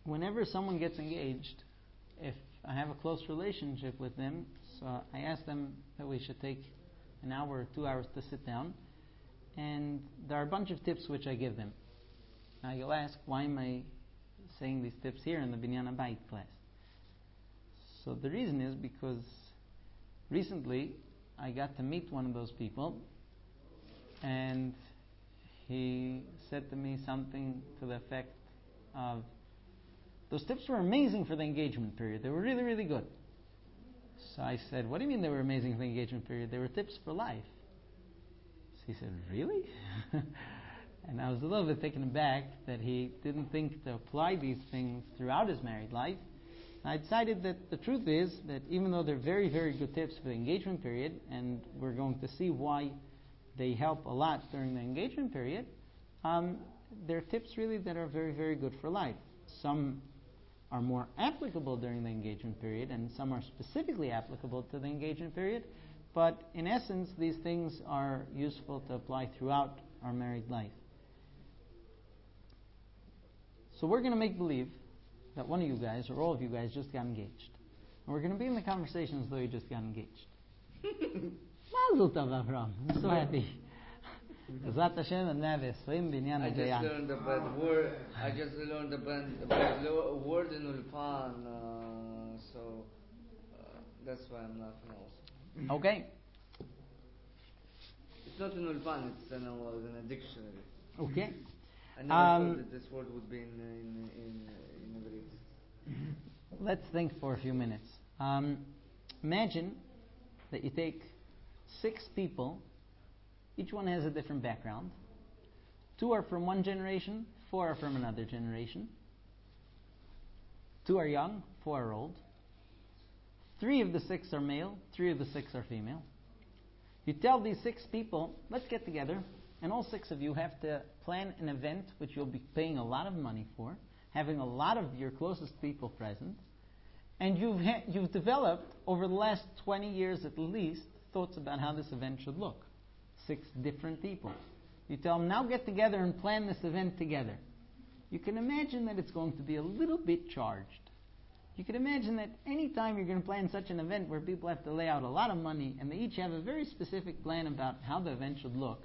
whenever someone gets engaged, if I have a close relationship with them, so I ask them that we should take an hour or 2 hours to sit down, and there are a bunch of tips which I give them. Now you'll ask, why am I saying these tips here in the Binyan Habayit class? So the reason is because recently I got to meet one of those people, and he said to me something to the effect of, those tips were amazing for the engagement period. They were really, really good. So I said, what do you mean they were amazing for the engagement period? They were tips for life. So he said, really? And I was a little bit taken aback that he didn't think to apply these things throughout his married life. And I decided that the truth is that even though they're very, very good tips for the engagement period, and we're going to see why they help a lot during the engagement period, they're tips really that are very, very good for life. Some are more applicable during the engagement period, and some are specifically applicable to the engagement period, but in essence these things are useful to apply throughout our married life. So we're going to make believe that one of you guys, or all of you guys, just got engaged. And we're going to be in the conversation as though you just got engaged. Mazel tov, Avram. I'm so happy. Bezrat Hashem and Navis. Binyan I just learned the bad word. I just learned the bad word in Ulpan, so that's why I'm laughing also. Okay. It's not in Ulpan. It's in a dictionary. Okay. I never thought that this word would be in Greek. Let's think for a few minutes. Imagine that you take 6 people. Each one has a different background. 2 are from one generation, 4 are from another generation. 2 are young, 4 are old. 3 of the 6 are male, 3 of the 6 are female. You tell these 6 people, let's get together, and all 6 of you have to plan an event which you'll be paying a lot of money for, having a lot of your closest people present, and you've developed, over the last 20 years at least, thoughts about how this event should look. 6 different people. You tell them, now get together and plan this event together. You can imagine that it's going to be a little bit charged. You can imagine that any time you're going to plan such an event where people have to lay out a lot of money and they each have a very specific plan about how the event should look,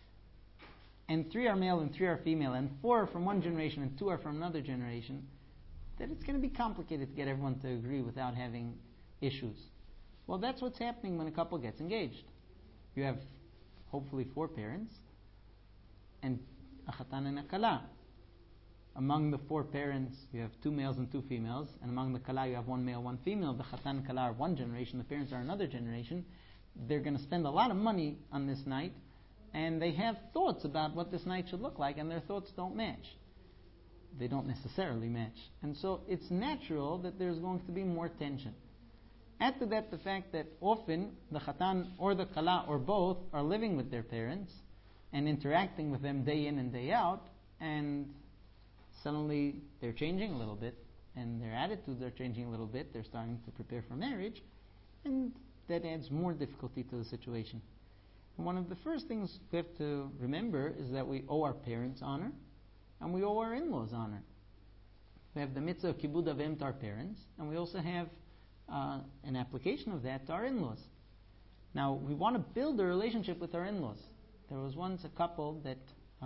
and 3 are male and 3 are female, and 4 are from one generation and 2 are from another generation, that it's going to be complicated to get everyone to agree without having issues. Well, that's what's happening when a couple gets engaged. You have hopefully 4 parents and a chatan and a kala. Among the 4 parents you have 2 males and 2 females, and among the kala you have 1 male, 1 female. The chatan and kala are one generation, the parents are another generation. They're going to spend a lot of money on this night, and they have thoughts about what this night should look like, and their thoughts don't match. They don't necessarily match. And so it's natural that there's going to be more tension. Add to that the fact that often the chatan or the kala or both are living with their parents and interacting with them day in and day out, and suddenly they're changing a little bit and their attitudes are changing a little bit. They're starting to prepare for marriage, and that adds more difficulty to the situation. And one of the first things we have to remember is that we owe our parents honor and we owe our in-laws honor. We have the mitzvah of kibud avim to our parents, and we also have an application of that to our in-laws. Now, we want to build a relationship with our in-laws. There was once a couple that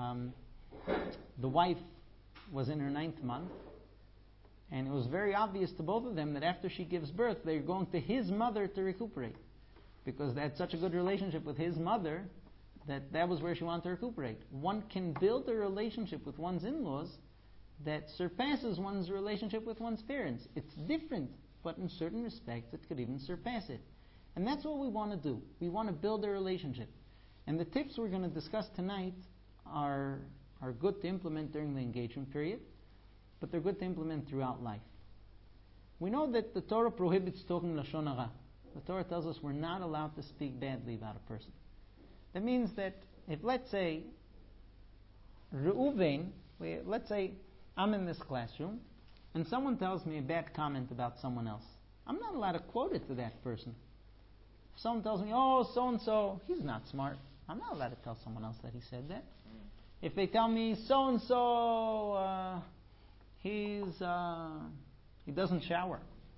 the wife was in her 9th month, and it was very obvious to both of them that after she gives birth, they're going to his mother to recuperate, because they had such a good relationship with his mother that was where she wanted to recuperate. One can build a relationship with one's in-laws that surpasses one's relationship with one's parents. It's different, but in certain respects it could even surpass it. And that's what we want to do. We want to build a relationship. And the tips we're going to discuss tonight are good to implement during the engagement period, but they're good to implement throughout life. We know that the Torah prohibits talking lashon hara. The Torah tells us we're not allowed to speak badly about a person. That means that if, let's say, let's say I'm in this classroom and someone tells me a bad comment about someone else, I'm not allowed to quote it to that person. If someone tells me, oh, so-and-so, he's not smart, I'm not allowed to tell someone else that he said that. If they tell me, so-and-so, he doesn't shower.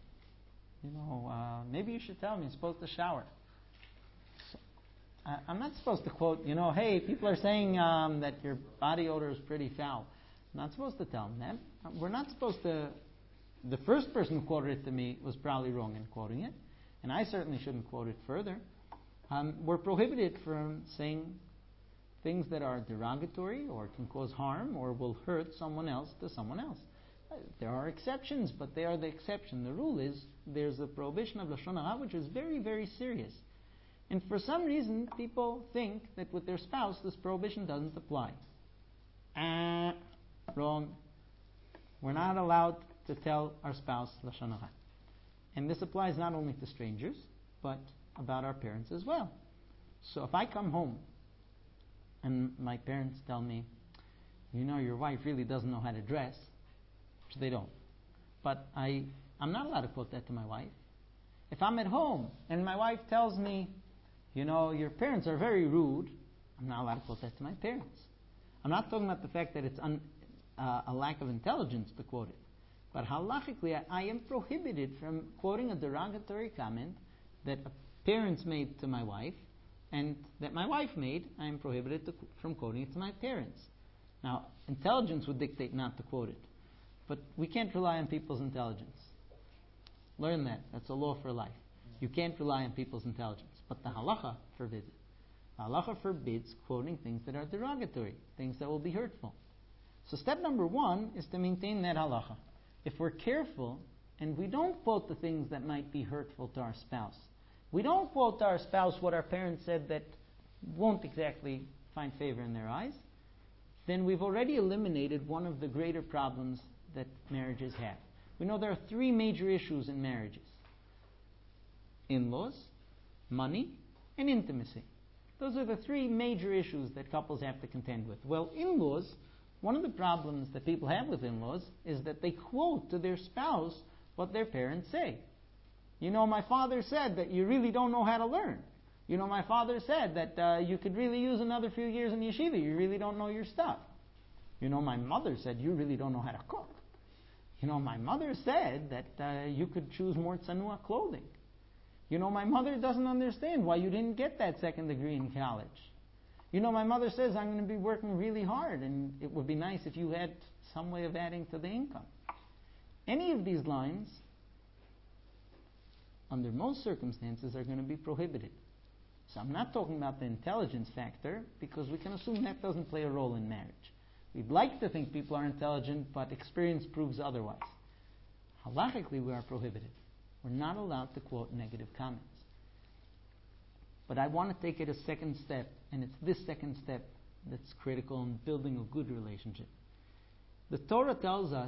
Maybe you should tell him he's supposed to shower. So, I'm not supposed to quote, hey, people are saying that your body odor is pretty foul. I'm not supposed to tell him that. We're not supposed to. The first person who quoted it to me was probably wrong in quoting it, and I certainly shouldn't quote it further. We're prohibited from saying things that are derogatory or can cause harm or will hurt someone else to someone else. There are exceptions, but they are the exception. The rule is there's a prohibition of Lashon Hara which is very, very serious. And for some reason, people think that with their spouse, this prohibition doesn't apply. Wrong. We're not allowed to tell our spouse Lashon Hara. And this applies not only to strangers, but about our parents as well. So if I come home and my parents tell me, your wife really doesn't know how to dress, which they don't. But I'm not allowed to quote that to my wife. If I'm at home and my wife tells me, your parents are very rude, I'm not allowed to quote that to my parents. I'm not talking about the fact that it's a lack of intelligence to quote it. But halachically, I am prohibited from quoting a derogatory comment that parents made to my wife and that my wife made. I am prohibited from quoting it to my parents. Now, intelligence would dictate not to quote it. But we can't rely on people's intelligence. Learn that. That's a law for life. You can't rely on people's intelligence. But the halacha forbids it. The halacha forbids quoting things that are derogatory, things that will be hurtful. So step number one is to maintain that halacha. If we're careful and we don't quote the things that might be hurtful to our spouse, we don't quote to our spouse what our parents said that won't exactly find favor in their eyes, then we've already eliminated one of the greater problems that marriages have. We know there are three major issues in marriages: in-laws, money, and intimacy. Those are the three major issues that couples have to contend with. Well, in-laws, one of the problems that people have with in-laws is that they quote to their spouse what their parents say. My father said that you really don't know how to learn. My father said that you could really use another few years in yeshiva. You really don't know your stuff. My mother said you really don't know how to cook. My mother said that you could choose more tsanua clothing. My mother doesn't understand why you didn't get that second degree in college. My mother says I'm going to be working really hard and it would be nice if you had some way of adding to the income. Any of these lines, under most circumstances, are going to be prohibited. So I'm not talking about the intelligence factor because we can assume that doesn't play a role in marriage. We'd like to think people are intelligent, but experience proves otherwise. Halachically, we are prohibited. We're not allowed to quote negative comments. But I want to take it a second step, and it's this second step that's critical in building a good relationship. The Torah tells us,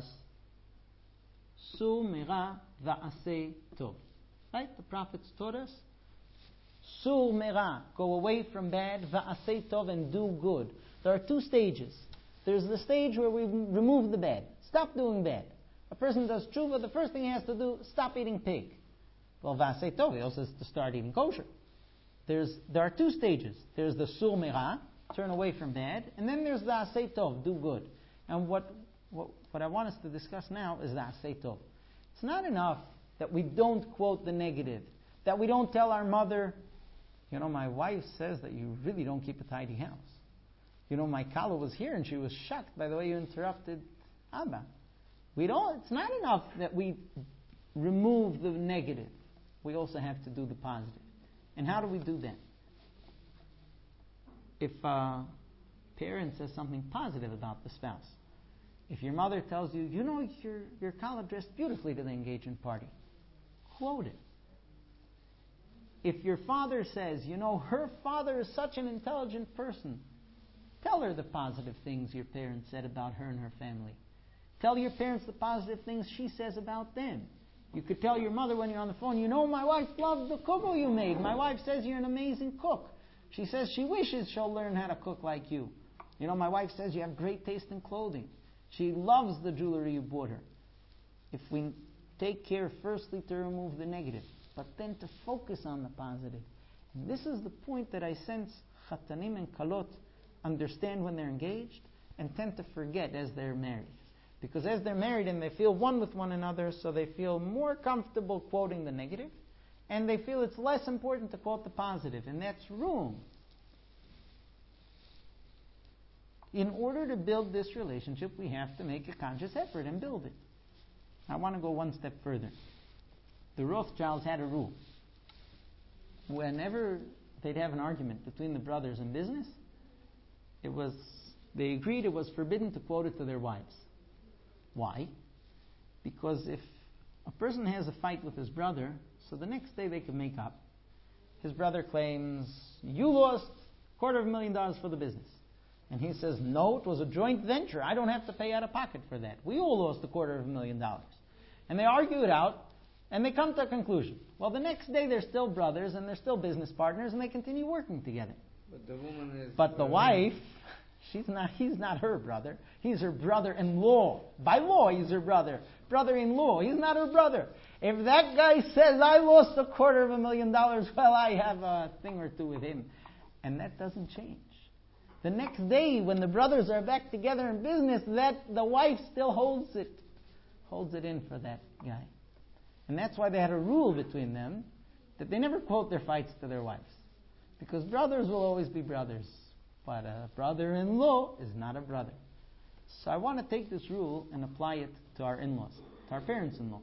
Su mera va'aseh tov. Right? The prophets taught us, Su mera, go away from bad, va'aseh tov, and do good. There are two stages. There's the stage where we remove the bad. Stop doing bad. A person does tshuva, the first thing he has to do, stop eating pig. Well, va'aseh tov, he also has to start eating kosher. There are two stages. There's the sur mera, turn away from bad, and then there's the aseh tov, do good. And what I want us to discuss now is the aseh tov. It's not enough that we don't quote the negative, that we don't tell our mother, my wife says that you really don't keep a tidy house. My kala was here and she was shocked by the way you interrupted Abba. It's not enough that we remove the negative. We also have to do the positive. And how do we do that? If a parent says something positive about the spouse, if your mother tells you, your kala dressed beautifully to the engagement party, quote it. If your father says, her father is such an intelligent person, tell her the positive things your parents said about her and her family. Tell your parents the positive things she says about them. You could tell your mother when you're on the phone, my wife loved the kugel you made. My wife says you're an amazing cook. She says she wishes she'll learn how to cook like you. My wife says you have great taste in clothing. She loves the jewelry you bought her. If we take care firstly to remove the negative, but then to focus on the positive. And this is the point that I sense chatanim and kalot understand when they're engaged and tend to forget as they're married. Because as they're married and they feel one with one another, so they feel more comfortable quoting the negative, and they feel it's less important to quote the positive, and that's wrong. In order to build this relationship, we have to make a conscious effort and build it. I want to go one step further. The Rothschilds had a rule. Whenever they'd have an argument between the brothers in business, they agreed it was forbidden to quote it to their wives. Why? Because if a person has a fight with his brother, so the next day they can make up. His brother claims, you lost $250,000 for the business. And he says, no, it was a joint venture. I don't have to pay out of pocket for that. We all lost $250,000. And they argue it out, and they come to a conclusion. Well, the next day they're still brothers, and they're still business partners, and they continue working together. But the woman is... But the wife, he's not her brother. He's her brother-in-law. By law, he's her brother. Brother-in-law. He's not her brother. If that guy says, I lost $250,000, well, I have a thing or two with him. And that doesn't change. The next day, when the brothers are back together in business, the wife still holds it in for that guy. And that's why they had a rule between them that they never quote their fights to their wives. Because brothers will always be brothers. But a brother-in-law is not a brother. So I want to take this rule and apply it to our in-laws, to our parents-in-law.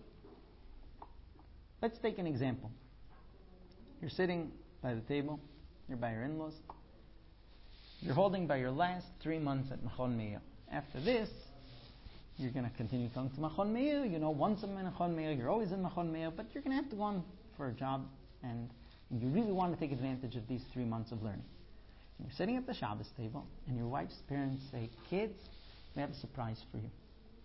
Let's take an example. You're sitting by the table, you're by your in-laws, you're holding by your last 3 months at Machon Meir. After this, you're going to continue going to Machon Meir. You know, once I'm in Machon Meir, you're always in Machon Meir, but you're going to have to go on for a job, and you really want to take advantage of these 3 months of learning. And you're sitting at the Shabbos table, and your wife's parents say, kids, we have a surprise for you.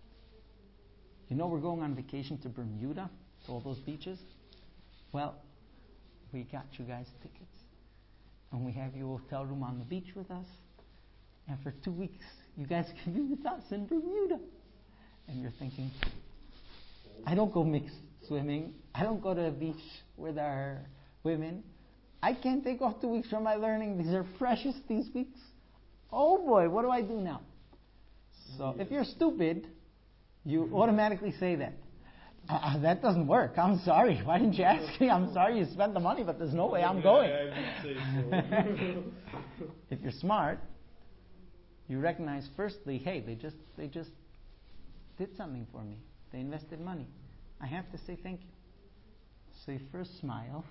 You know we're going on vacation to Bermuda, to all those beaches? Well, we got you guys tickets. And we have your hotel room on the beach with us. And for 2 weeks, you guys can be with us in Bermuda. And you're thinking, I don't go mixed swimming. I don't go to the beach with our women. I can't take off 2 weeks from my learning. These are precious, these weeks. Oh boy, what do I do now? So if you're stupid, you automatically say that. That doesn't work. I'm sorry. Why didn't you ask me? I'm sorry you spent the money, but there's no way I'm going. If you're smart, you recognize firstly, hey, they just did something for me. They invested money. I have to say thank you. So you first smile,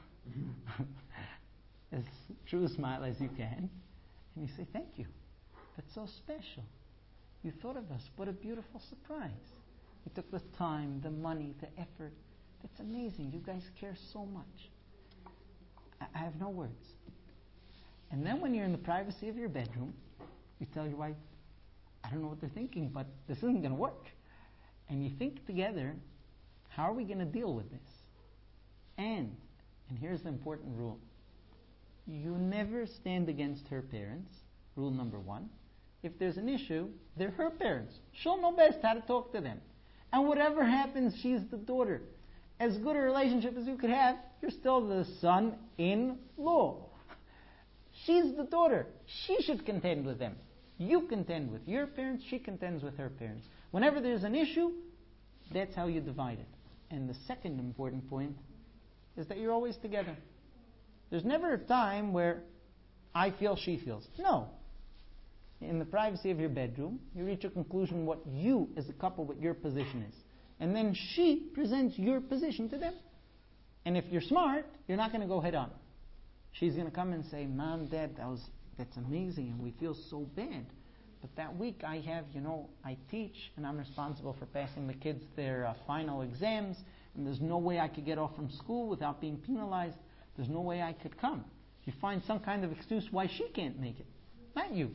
as true a smile as you can, and you say thank you. That's so special. You thought of us. What a beautiful surprise. You took the time, the money, the effort. That's amazing. You guys care so much. I have no words. And then when you're in the privacy of your bedroom, you tell your wife, I don't know what they're thinking, but this isn't going to work. And you think together, how are we going to deal with this? And here's the important rule. You never stand against her parents. Rule number 1. If there's an issue, they're her parents. She'll know best how to talk to them. And whatever happens, she's the daughter. As good a relationship as you could have, you're still the son-in-law. She's the daughter. She should contend with them. You contend with your parents, she contends with her parents. Whenever there's an issue, that's how you divide it. And the second important point is that you're always together. There's never a time where I feel, she feels. No. In the privacy of your bedroom, you reach a conclusion what you as a couple, what your position is. And then she presents your position to them. And if you're smart, you're not going to go head on. She's going to come and say, Mom, Dad, that's amazing and we feel so bad. But that week I teach and I'm responsible for passing the kids their final exams, and there's no way I could get off from school without being penalized. There's no way I could come. You find some kind of excuse why she can't make it, not you.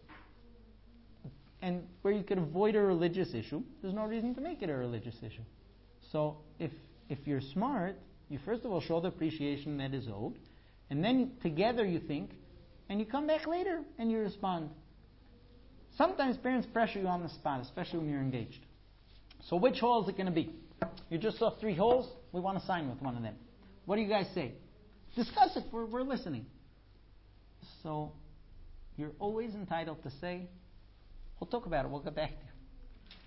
And where you could avoid a religious issue, there's no reason to make it a religious issue. So if you're smart, you first of all show the appreciation that is owed, and then together you think, and you come back later and you respond. Sometimes parents pressure you on the spot, especially when you're engaged. So which hole is it going to be? You just saw 3 holes, we want to sign with one of them. What do you guys say? Discuss it, we're listening. So you're always entitled to say, we'll talk about it, we'll get back to you.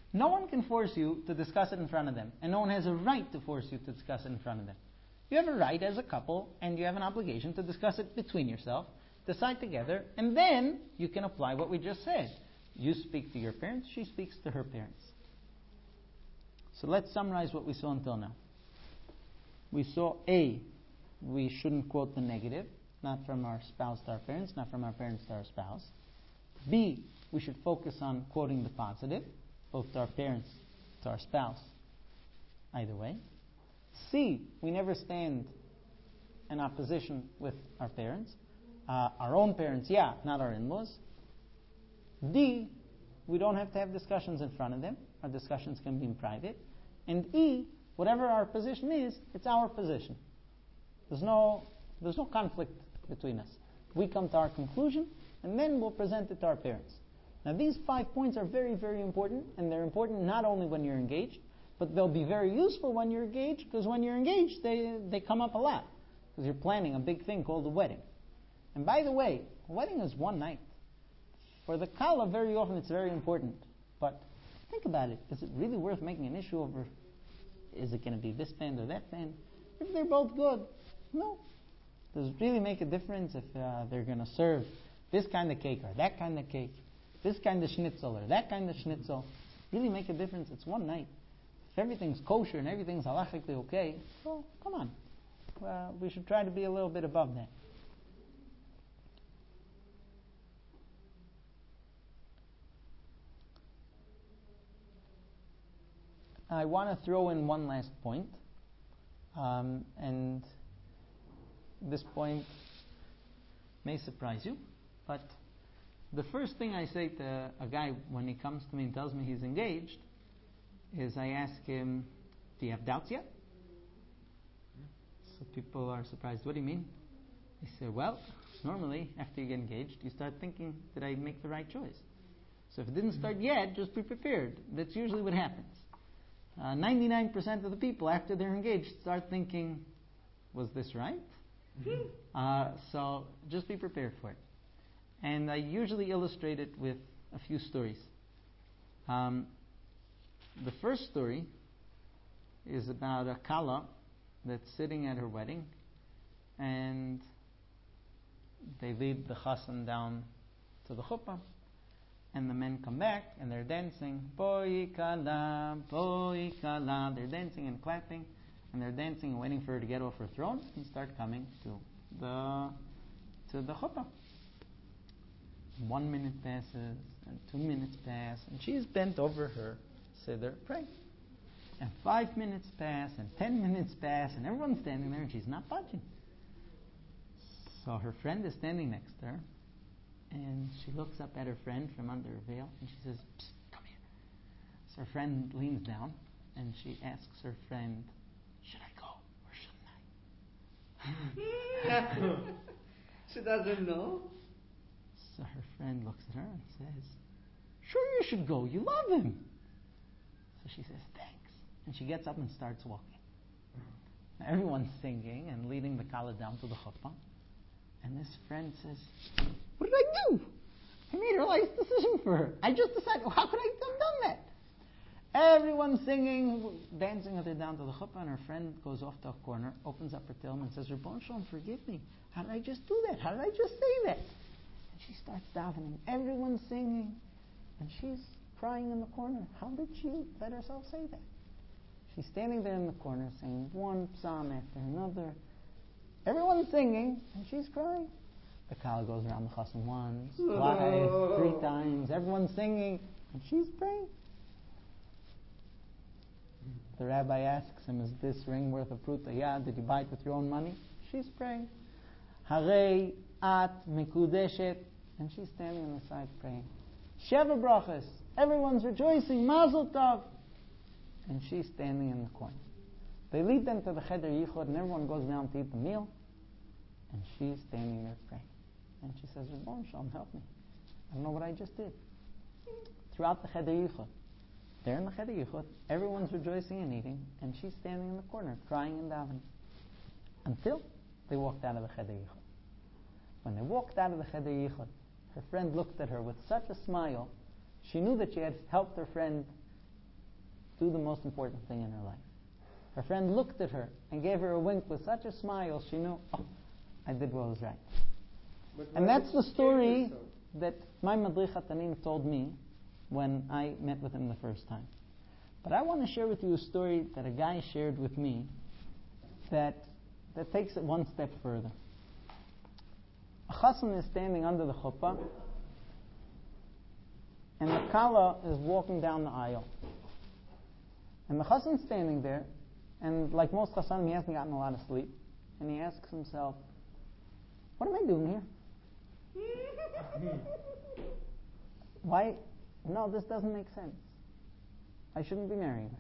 No one can force you to discuss it in front of them, and no one has a right to force you to discuss it in front of them. You have a right as a couple, and you have an obligation to discuss it between yourself, decide together, and then you can apply what we just said. You speak to your parents, she speaks to her parents. So let's summarize what we saw until now. We saw A, we shouldn't quote the negative, not from our spouse to our parents, not from our parents to our spouse. B, we should focus on quoting the positive, both to our parents, to our spouse, either way. C, we never stand in opposition with our parents. Our own parents, yeah, not our in-laws. D, we don't have to have discussions in front of them. Our discussions can be in private. And E, whatever our position is, it's our position. There's no conflict between us. We come to our conclusion, and then we'll present it to our parents. Now these 5 points are very, very important, and they're important not only when you're engaged, but they'll be very useful when you're engaged, because when you're engaged, they come up a lot. Because you're planning a big thing called a wedding. And by the way, a wedding is one night. For the Kala, very often it's very important. But think about it. Is it really worth making an issue over, is it going to be this band or that band? If they're both good, no. Does it really make a difference if they're going to serve this kind of cake or that kind of cake? This kind of schnitzel or that kind of schnitzel? Really make a difference? It's one night. If everything's kosher and everything's halachically okay, well, come on. We should try to be a little bit above that. I want to throw in one last point, and this point may surprise you, but the first thing I say to a guy when he comes to me and tells me he's engaged is I ask him, do you have doubts yet? So people are surprised. What do you mean? I say, well, normally after you get engaged, you start thinking, did I make the right choice? So if it didn't start yet, just be prepared. That's usually what happens. 99% of the people after they're engaged start thinking, was this right? So just be prepared for it. And I usually illustrate it with a few stories. The first story is about a Kala that's sitting at her wedding, and they lead the chassan down to the chuppah, and the men come back and they're dancing, boi kala, boi kala. They're dancing and clapping, and they're dancing and waiting for her to get off her throne and start coming to the chuppah. 1 minute passes, and 2 minutes pass, and she's bent over her siddur praying. And 5 minutes pass, and 10 minutes pass, and everyone's standing there, and she's not budging. So her friend is standing next to her, and she looks up at her friend from under her veil, and she says, "Psst, come here." So her friend leans down, and she asks her friend, "Should I go, or shouldn't I?" She doesn't know. So her friend looks at her and says, "Sure you should go, you love him." So she says, "Thanks." And she gets up and starts walking. Now everyone's singing and leading the Kala down to the chuppah. And this friend says, "What did I do? I made her life decision for her. I just decided, how could I have done that?" Everyone's singing, dancing with her down to the chuppah, and her friend goes off to a corner, opens up her Tehillim and says, "Ribbon Shalom, forgive me. How did I just do that? How did I just say that?" And she starts davening. Everyone's singing, and she's crying in the corner. How did she let herself say that? She's standing there in the corner saying one psalm after another. Everyone's singing, and she's crying. The Kala goes around the chassan once, twice, 3 times. Everyone's singing, and she's praying. The rabbi asks him, "Is this ring worth a pruta? Yeah, did you buy it with your own money?" She's praying. Harei at mikudeshet, and she's standing on the side praying. Sheva brachas, everyone's rejoicing, mazel tov, and she's standing in the corner. They lead them to the cheder yichud, and everyone goes down to eat the meal, and she's standing there praying. And she says, "Ribbon Shalom, help me. I don't know what I just did." Throughout the cheder yichud, they're in the cheder yichud, everyone's rejoicing and eating, and she's standing in the corner, crying and davening. Until they walked out of the cheder yichud. When they walked out of the cheder yichud, her friend looked at her with such a smile. She knew that she had helped her friend do the most important thing in her life. Her friend looked at her and gave her a wink with such a smile, she knew, oh, I did what was right. And that's the story that my Madrich Hatanim told me when I met with him the first time. But I want to share with you a story that a guy shared with me that takes it one step further. A chassan is standing under the chuppah, and the kala is walking down the aisle. And the chassan's standing there, and like most chassanim, he hasn't gotten a lot of sleep. And he asks himself, what am I doing here? Why? No, this doesn't make sense. I shouldn't be marrying her.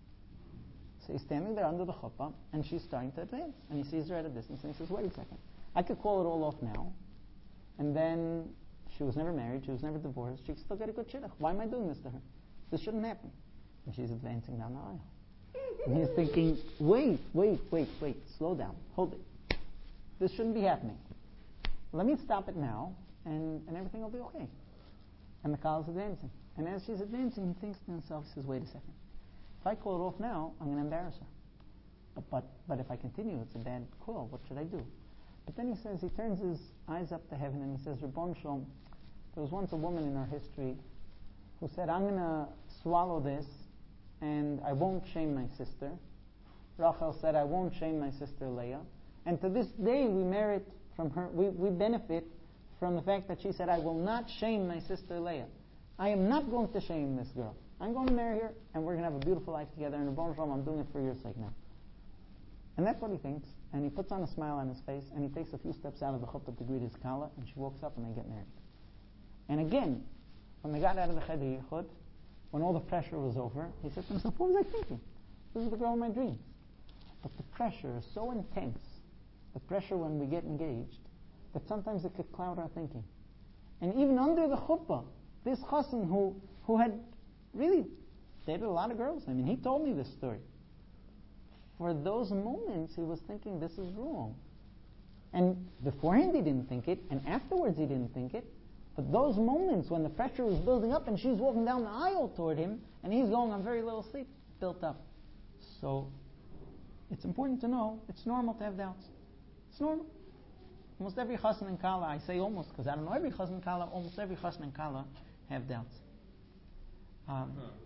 So he's standing there under the chuppah, and she's starting to advance. And he sees her at a distance, and he says, wait a second. I could call it all off now, and then she was never married, she was never divorced, she could still get a good shidduch. Why am I doing this to her? This shouldn't happen. And she's advancing down the aisle. And he's thinking, wait, slow down, hold it. This shouldn't be happening. Let me stop it now, and everything will be okay. And the kala is advancing. And as she's advancing, he thinks to himself, he says, wait a second. If I call it off now, I'm going to embarrass her. But if I continue, it's a bad call. What should I do? But then he says, he turns his eyes up to heaven and he says, Ribbon Shalom, there was once a woman in our history who said, I'm going to swallow this and I won't shame my sister. Rachel said, I won't shame my sister Leah. And to this day, we merit from her, we benefit from the fact that she said, I will not shame my sister Leah. I am not going to shame this girl. I'm going to marry her, and we're going to have a beautiful life together. And Ribbon Shalom, I'm doing it for your sake now. And that's what he thinks. And he puts on a smile on his face, and he takes a few steps out of the chuppah to greet his kala, and she walks up, and they get married. And again, when they got out of the Cheder Yichud, when all the pressure was over, he said to himself, what was I thinking? This is the girl of my dreams. But the pressure is so intense, the pressure when we get engaged, that sometimes it could cloud our thinking. And even under the chuppah, this chassan who had really dated a lot of girls, I mean, he told me this story. For those moments, he was thinking, this is wrong. And beforehand he didn't think it, and afterwards he didn't think it. But those moments when the pressure was building up and she's walking down the aisle toward him, and he's going on very little sleep, built up. So, it's important to know, it's normal to have doubts. It's normal. Almost every chassan and kala, I say almost, because I don't know every chassan and kala, almost every chassan and kala have doubts.